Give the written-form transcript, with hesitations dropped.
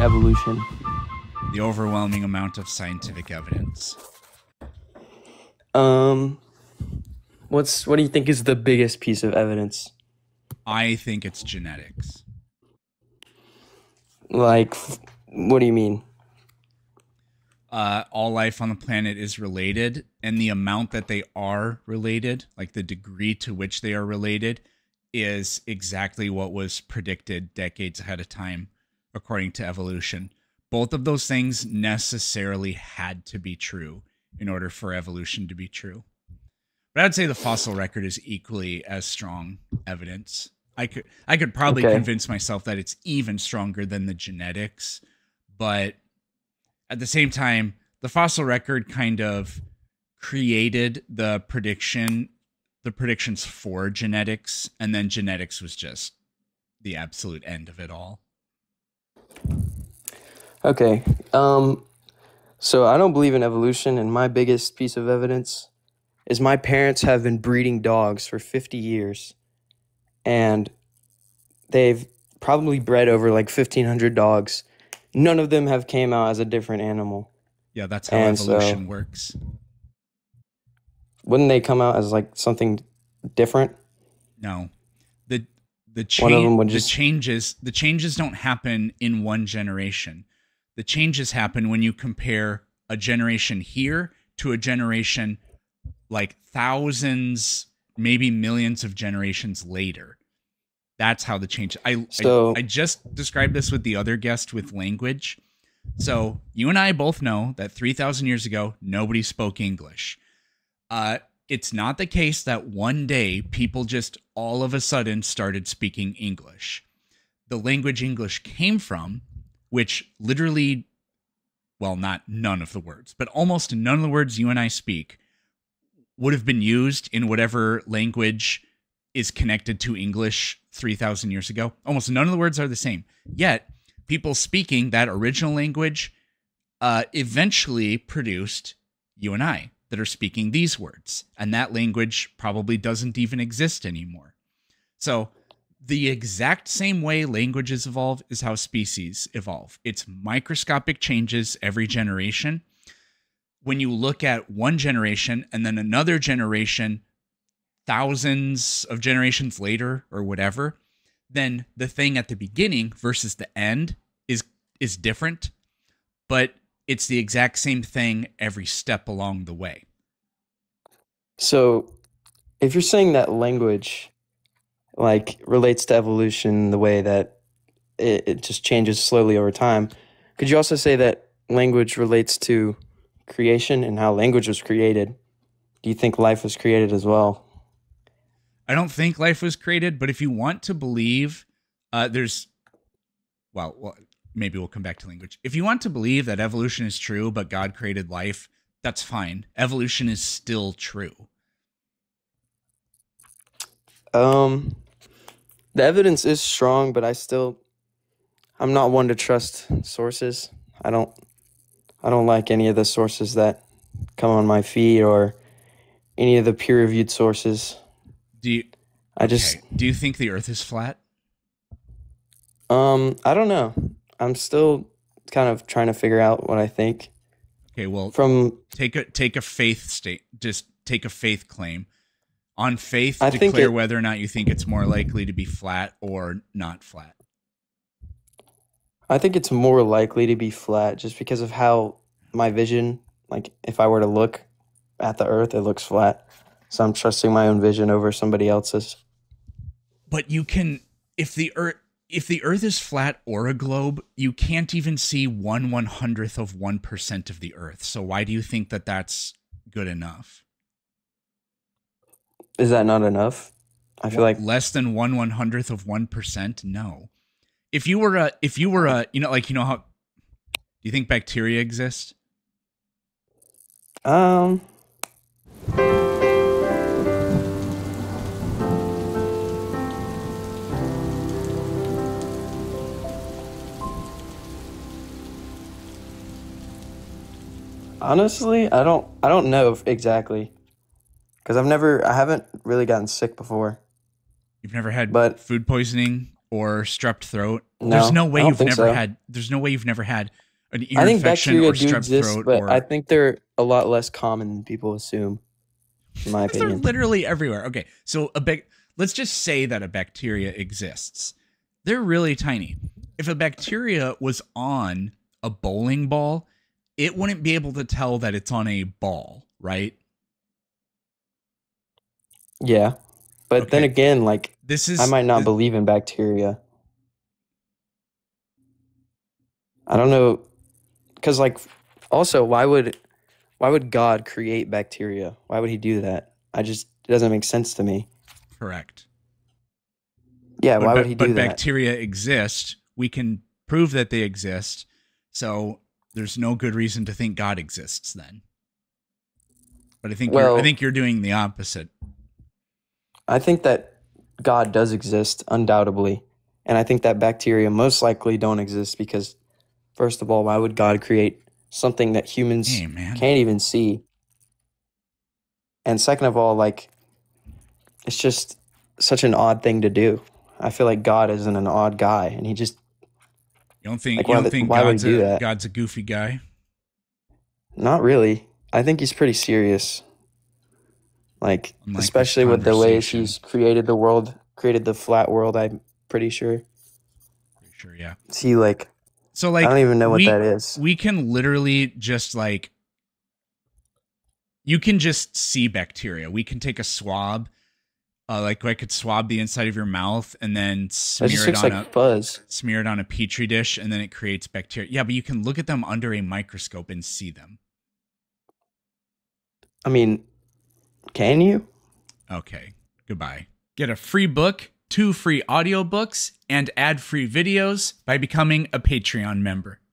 evolution? The overwhelming amount of scientific evidence. Um, what do you think is the biggest piece of evidence? I think it's genetics. Like, what do you mean? All life on the planet is related, and the amount that they are related, like the degree to which they are related, is exactly what was predicted decades ahead of time, according to evolution. Both of those things necessarily had to be true in order for evolution to be true. But I'd say the fossil record is equally as strong evidence. I could probably convince myself that it's even stronger than the genetics, but at the same time, the fossil record kind of created the predictions for genetics, and then genetics was just the absolute end of it all. Okay. So I don't believe in evolution, and my biggest piece of evidence is my parents have been breeding dogs for 50 years, and they've probably bred over like 1,500 dogs. None of them have came out as a different animal. Yeah, that's how evolution works. Wouldn't they come out as like something different? No. The changes don't happen in one generation. The changes happen when you compare a generation here to a generation like thousands, maybe millions of generations later. That's how the change. I just described this with the other guest with language. So you and I both know that 3,000 years ago, nobody spoke English. It's not the case that one day people just all of a sudden started speaking English. The language English came from, which literally, well, not none of the words, but almost none of the words you and I speak would have been used in whatever language is connected to English 3,000 years ago. Almost none of the words are the same. Yet, people speaking that original language eventually produced you and I that are speaking these words. And that language probably doesn't even exist anymore. So the exact same way languages evolve is how species evolve. It's microscopic changes every generation. When you look at one generation and then another generation, thousands of generations later or whatever, then the thing at the beginning versus the end is different, but it's the exact same thing every step along the way. So if you're saying that language like relates to evolution the way that it just changes slowly over time, could you also say that language relates to creation and how language was created? Do you think life was created as well? I don't think life was created, but if you want to believe maybe we'll come back to language. If you want to believe that evolution is true, but God created life, that's fine. Evolution is still true. The evidence is strong, but I'm not one to trust sources. I don't like any of the sources that come on my feed or any of the peer-reviewed sources. Do you think the Earth is flat? I don't know. I'm still kind of trying to figure out what I think. Okay, well, take a faith claim. On faith, declare whether or not you think it's more likely to be flat or not flat. I think it's more likely to be flat just because of how my vision, like if I were to look at the Earth, it looks flat. So I'm trusting my own vision over somebody else's. But you can, if the Earth is flat or a globe, you can't even see 1/100th of 1% of the Earth. So why do you think that that's good enough? Is that not enough? I feel like less than 1/100th of 1%. No. If you were how, do you think bacteria exist? Honestly, I don't know exactly. Because I haven't really gotten sick before. You've never had but food poisoning or strep throat. There's No, no I way don't you've think never so. had. There's no way you've never had an ear I think infection bacteria or do strep exist, throat but I or. think they're a lot less common than people assume, in my They're opinion. literally everywhere. Okay, so let's just say that a bacteria exists. They're really tiny. If a bacteria was on a bowling ball, it wouldn't be able to tell that it's on a ball, right? Yeah. But then Okay. again, like, This I is might not th- believe in bacteria. I don't know, because like, also, why would God create bacteria? Why would he do that? It doesn't make sense to me. correct. Yeah, But why would he do that? bacteria exist. We can prove that they exist. So there's no good reason to think God exists then. But I Well, think you're doing the opposite. I think that God does exist, undoubtedly. And I think that bacteria most likely don't exist because, first of all, why would God create something that humans Hey, man. can't even see? And second of all, like, it's just such an odd thing to do. I feel like God isn't an odd guy, and he just You don't think like why would he God's do that? a goofy guy? Not really. I think he's pretty serious. Like, Unlike this especially with the ways conversation. he's created the world, created the flat world. I'm pretty sure. Pretty sure, yeah. See, like, So I like don't even know what that is. we can literally just like you can just see bacteria. We can take a swab, like I could swab the inside of your mouth and then It just looks like fuzz. smear it on a petri dish, and then it creates bacteria. Yeah, but you can look at them under a microscope and see them. I mean, can you? Okay, goodbye. Get a free book, 2 free audiobooks, and ad-free videos by becoming a Patreon member.